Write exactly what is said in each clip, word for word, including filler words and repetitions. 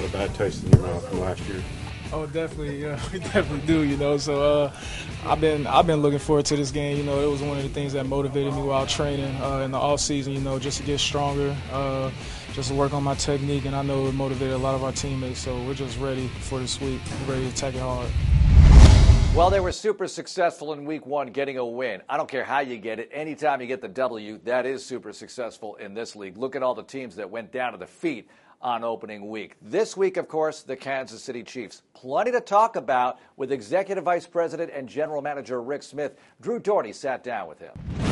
a bad taste in your mouth from last year? Oh, definitely, yeah, we definitely do. You know, so uh, I've been I've been looking forward to this game. You know, it was one of the things that motivated me while training uh, in the off season. You know, just to get stronger, uh, just to work on my technique, and I know it motivated a lot of our teammates. So we're just ready for this week, ready to attack it hard. Well, they were super successful in week one getting a win. I don't care how you get it. Anytime you get the W, that is super successful in this league. Look at all the teams that went down to defeat on opening week. This week, of course, the Kansas City Chiefs. Plenty to talk about with Executive Vice President and General Manager Rick Smith. Drew Doherty sat down with him.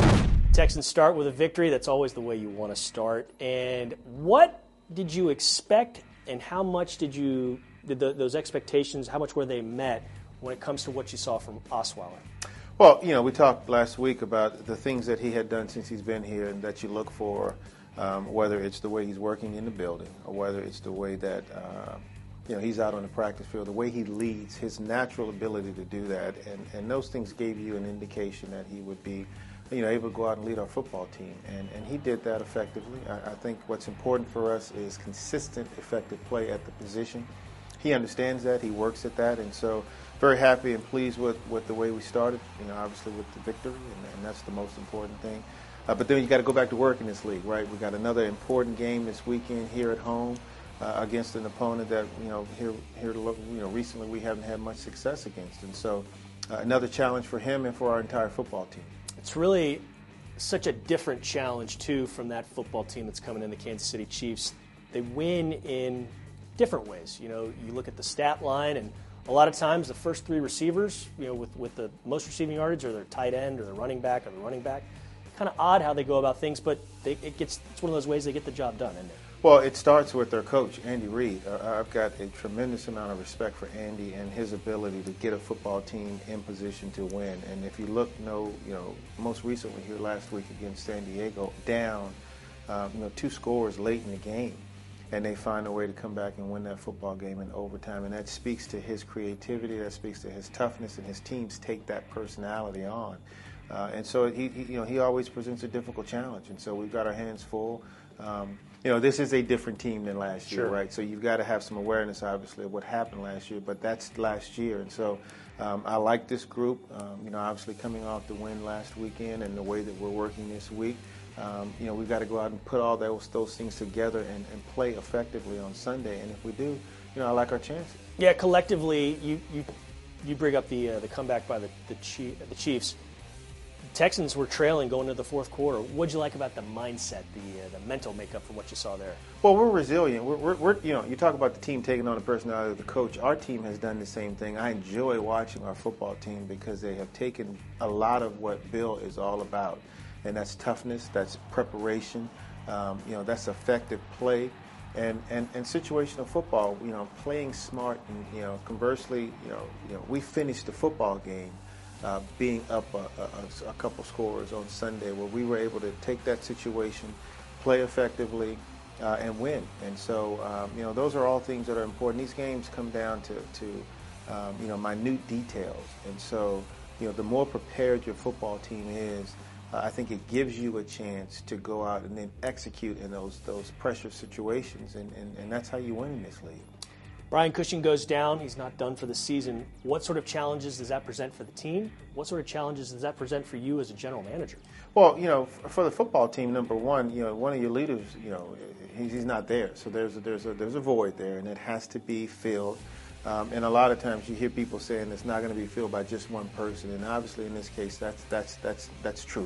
Texans start with a victory. That's always the way you want to start. And what did you expect, and how much did you did the, those expectations, how much were they met when it comes to what you saw from Osweiler? Well, you know, we talked last week about the things that he had done since he's been here and that you look for, um, whether it's the way he's working in the building or whether it's the way that, uh, you know, he's out on the practice field, the way he leads, his natural ability to do that. And, and those things gave you an indication that he would be, you know, able to go out and lead our football team. And, and he did that effectively. I, I think what's important for us is consistent, effective play at the position. He understands that. He works at that. And so very happy and pleased with, with the way we started, you know, obviously with the victory, and, and that's the most important thing. Uh, but then you got to go back to work in this league, right? We got another important game this weekend here at home uh, against an opponent that, you know, here, here, you know, recently we haven't had much success against. And so uh, another challenge for him and for our entire football team. It's really such a different challenge, too, from that football team that's coming in, the Kansas City Chiefs. They win in different ways. You know, you look at the stat line, and a lot of times the first three receivers, you know, with, with the most receiving yardage, or their tight end, or the running back, or the running back. Kind of odd how they go about things, but they, it gets it's one of those ways they get the job done, isn't it? Well, it starts with their coach, Andy Reid. Uh, I've got a tremendous amount of respect for Andy and his ability to get a football team in position to win. And if you look, you know, you know, most recently here last week against San Diego, down, um, you know, two scores late in the game, and they find a way to come back and win that football game in overtime. And that speaks to his creativity, that speaks to his toughness, and his teams take that personality on. Uh, and so he, he, you know, he always presents a difficult challenge. And so we've got our hands full. Um, you know, this is a different team than last year, sure. right? So you've got to have some awareness, obviously, of what happened last year. But that's last year. And so um, I like this group. Um, you know, obviously coming off the win last weekend and the way that we're working this week. Um, you know, we've got to go out and put all those those things together and, and play effectively on Sunday. And if we do, you know, I like our chances. Yeah, collectively, you you, you bring up the uh, the comeback by the the, Chief, the Chiefs. Texans were trailing going into the fourth quarter. What'd you like about the mindset, the uh, the mental makeup from what you saw there? Well, we're resilient. We're, we're, we're, you know, you talk about the team taking on the personality of the coach. Our team has done the same thing. I enjoy watching our football team because they have taken a lot of what Bill is all about, and that's toughness, that's preparation, um, you know, that's effective play, and, and, and situational football. You know, playing smart, and you know, conversely, you know, you know, we finished the football game. Uh, being up a, a, a couple scores on Sunday, where we were able to take that situation, play effectively, uh, and win. And so, um, you know, those are all things that are important. These games come down to, to um, you know, minute details. And so, you know, the more prepared your football team is, uh, I think it gives you a chance to go out and then execute in those those pressure situations. And, and, and that's how you win in this league. Brian Cushing goes down. He's not done for the season. What sort of challenges does that present for the team? What sort of challenges does that present for you as a general manager? Well, you know, for the football team, number one, you know, one of your leaders, you know, he's, he's not there. So there's a, there's a, there's a void there, and it has to be filled. Um, and a lot of times you hear people saying it's not going to be filled by just one person, and obviously in this case that's that's that's that's true.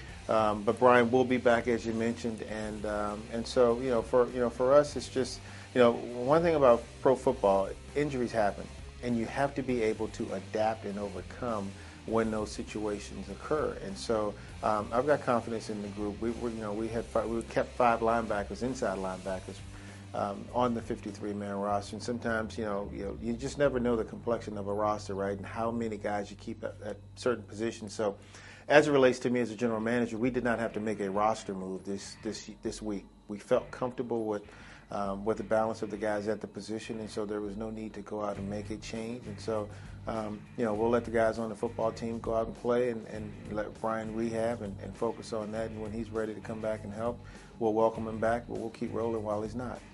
Um, but Brian will be back, as you mentioned, and um, and so you know, for you know, for us, it's just. You know, one thing about pro football, injuries happen, and you have to be able to adapt and overcome when those situations occur. And so, um, I've got confidence in the group. We were, you know, we had five, we kept five linebackers, inside linebackers, um, on the fifty-three man roster. And sometimes, you know, you know, you just never know the complexion of a roster, right? And how many guys you keep at, at certain positions. So, as it relates to me as a general manager, we did not have to make a roster move this this this week. We felt comfortable with. Um, with the balance of the guys at the position, and so there was no need to go out and make a change. And so, um, you know, we'll let the guys on the football team go out and play and, and let Brian rehab and, and focus on that. And when he's ready to come back and help, we'll welcome him back, but we'll keep rolling while he's not.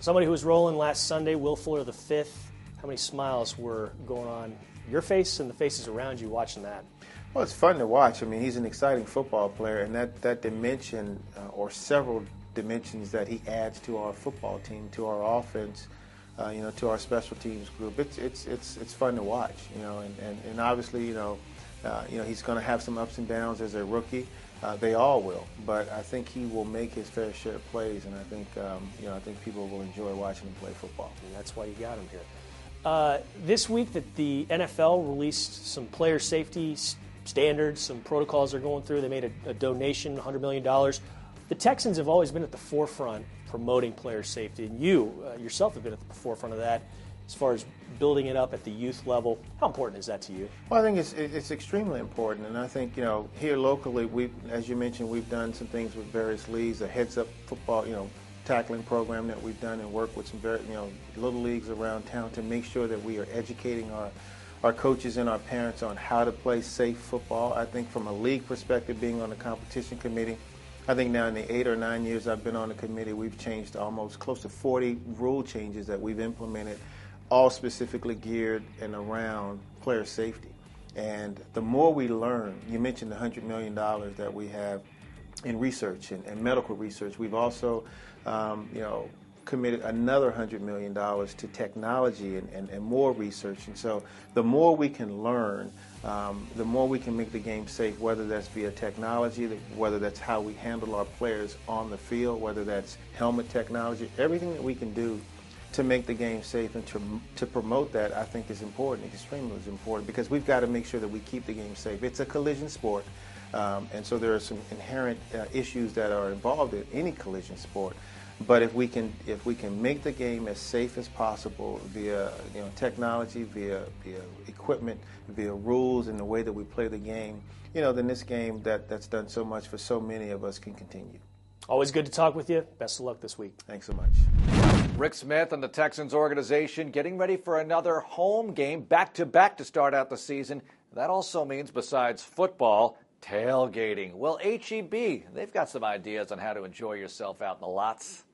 somebody who was rolling last Sunday, Will Fuller the fifth. How many smiles were going on your face and the faces around you watching that? Well, it's fun to watch. I mean, he's an exciting football player, and that, that dimension uh, or several dimensions that he adds to our football team, to our offense, uh, you know, to our special teams group, it's it's it's it's fun to watch, you know, and, and, and obviously, you know, uh, you know, he's going to have some ups and downs as a rookie. Uh, they all will, but I think he will make his fair share of plays, and I think um, you know, I think people will enjoy watching him play football. And that's why you got him here. Uh, this week that the N F L released some player safety standards, some protocols they're going through. They made a, a donation, one hundred million dollars. The Texans have always been at the forefront promoting player safety, and you uh, yourself have been at the forefront of that as far as building it up at the youth level. How important is that to you? Well, I think it's it's extremely important, and I think, you know, here locally, we, as you mentioned, we've done some things with various leagues, a heads-up football, you know, tackling program that we've done, and work with some very, you know, little leagues around town to make sure that we are educating our our coaches and our parents on how to play safe football. I think from a league perspective, being on the competition committee, I think now in the eight or nine years I've been on the committee, we've changed almost close to forty rule changes that we've implemented, all specifically geared and around player safety. And the more we learn, you mentioned the one hundred million dollars that we have in research and, and medical research. We've also, um, you know, committed another one hundred million dollars to technology and, and, and more research. And so the more we can learn, um, the more we can make the game safe, whether that's via technology, whether that's how we handle our players on the field, whether that's helmet technology, everything that we can do to make the game safe and to, to promote that, I think is important, extremely important, because we've got to make sure that we keep the game safe. It's a collision sport, um, and so there are some inherent uh, issues that are involved in any collision sport. But if we can, if we can make the game as safe as possible via, you know, technology, via via equipment, via rules, and the way that we play the game, you know, then this game that that's done so much for so many of us can continue. Always good to talk with you. Best of luck this week. Thanks so much. Rick Smith and the Texans organization getting ready for another home game, back-to-back to start out the season. That also means, besides football, tailgating. Well, H E B, they've got some ideas on how to enjoy yourself out in the lots.